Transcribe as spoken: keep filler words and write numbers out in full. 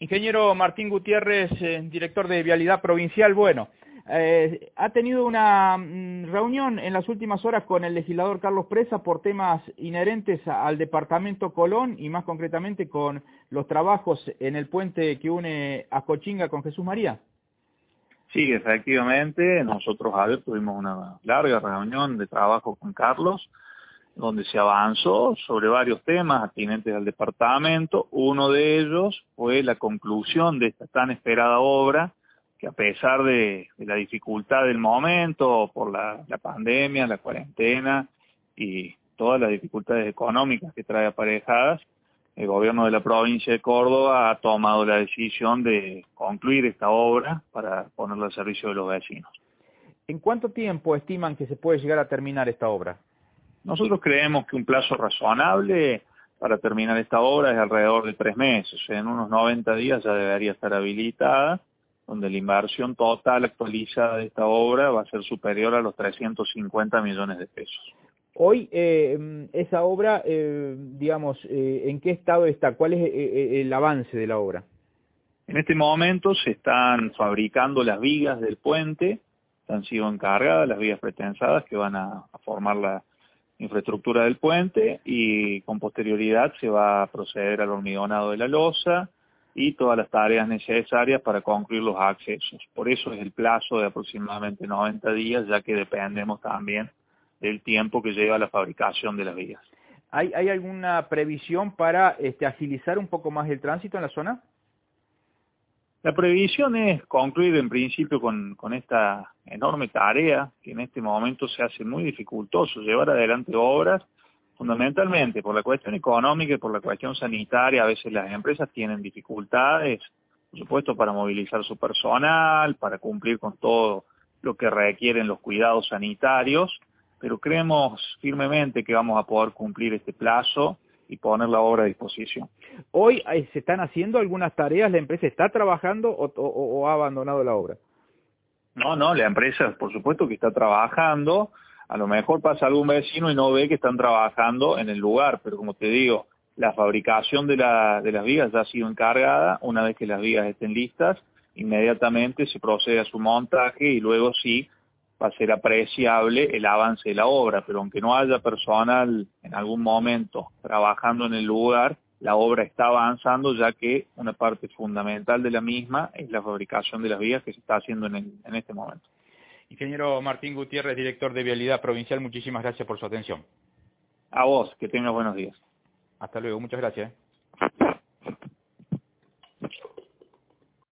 Ingeniero Martín Gutiérrez, eh, director de Vialidad Provincial, bueno, eh, ha tenido una mm, reunión en las últimas horas con el legislador Carlos Presa por temas inherentes a, al departamento Colón y más concretamente con los trabajos en el puente que une a Cochinga con Jesús María. Sí, efectivamente, nosotros ayer tuvimos una larga reunión de trabajo con Carlos, donde se avanzó sobre varios temas atinentes al departamento. Uno de ellos fue la conclusión de esta tan esperada obra, que a pesar de, de la dificultad del momento, por la, la pandemia, la cuarentena y todas las dificultades económicas que trae aparejadas, el gobierno de la provincia de Córdoba ha tomado la decisión de concluir esta obra para ponerla al servicio de los vecinos. ¿En cuánto tiempo estiman que se puede llegar a terminar esta obra? Nosotros creemos que un plazo razonable para terminar esta obra es alrededor de tres meses. O sea, en unos noventa días ya debería estar habilitada, donde la inversión total actualizada de esta obra va a ser superior a los trescientos cincuenta millones de pesos. Hoy, eh, esa obra, eh, digamos, eh, ¿en qué estado está? ¿Cuál es eh, el avance de la obra? En este momento se están fabricando las vigas del puente, han sido encargadas las vigas pretensadas que van a, a formar la infraestructura del puente, y con posterioridad se va a proceder al hormigonado de la losa y todas las tareas necesarias para concluir los accesos. Por eso es el plazo de aproximadamente noventa días, ya que dependemos también del tiempo que lleva la fabricación de las vigas. ¿Hay, hay alguna previsión para este, agilizar un poco más el tránsito en la zona? La previsión es concluir en principio con, con esta enorme tarea que en este momento se hace muy dificultoso, llevar adelante obras, fundamentalmente por la cuestión económica y por la cuestión sanitaria. A veces las empresas tienen dificultades, por supuesto, para movilizar su personal, para cumplir con todo lo que requieren los cuidados sanitarios, pero creemos firmemente que vamos a poder cumplir este plazo y poner la obra a disposición. ¿Hoy se están haciendo algunas tareas? ¿La empresa está trabajando o, o, o ha abandonado la obra? No, no, la empresa por supuesto que está trabajando. A lo mejor pasa algún vecino y no ve que están trabajando en el lugar, pero como te digo, la fabricación de, la, de las vigas ya ha sido encargada. Una vez que las vigas estén listas, inmediatamente se procede a su montaje y luego sí va a ser apreciable el avance de la obra, pero aunque no haya personal en algún momento trabajando en el lugar, la obra está avanzando, ya que una parte fundamental de la misma es la fabricación de las vigas que se está haciendo en, el, en este momento. Ingeniero Martín Gutiérrez, director de Vialidad Provincial, muchísimas gracias por su atención. A vos, que tengas buenos días. Hasta luego, muchas gracias.